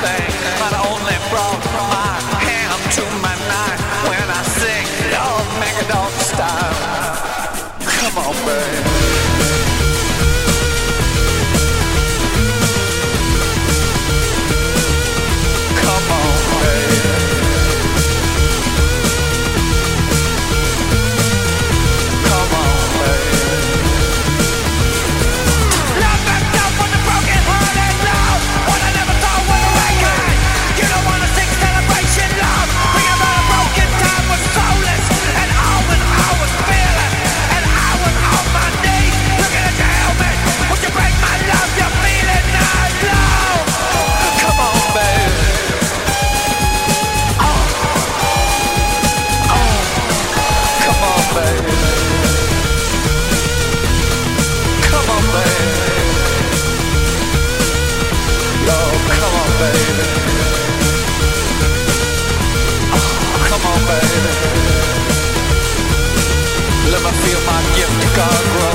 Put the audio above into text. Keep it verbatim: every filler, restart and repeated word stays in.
everything, but only brought my hand to my knife when I sing. Oh, make it don't stop. Come on, baby. Come on, baby. Come on, baby. Love backed up with a broken heart and love. What I never thought was a record. You don't wanna sing celebration, love. Bring about a broken time was soulless. And all when I was feeling. And I was on my knees. Looking at your helmet. Would you break my love? You're feeling not low. Come on, baby. Come on, baby. Come on, baby. Lord, come on, baby. Oh, come on, baby. Let me feel my gift to God grow.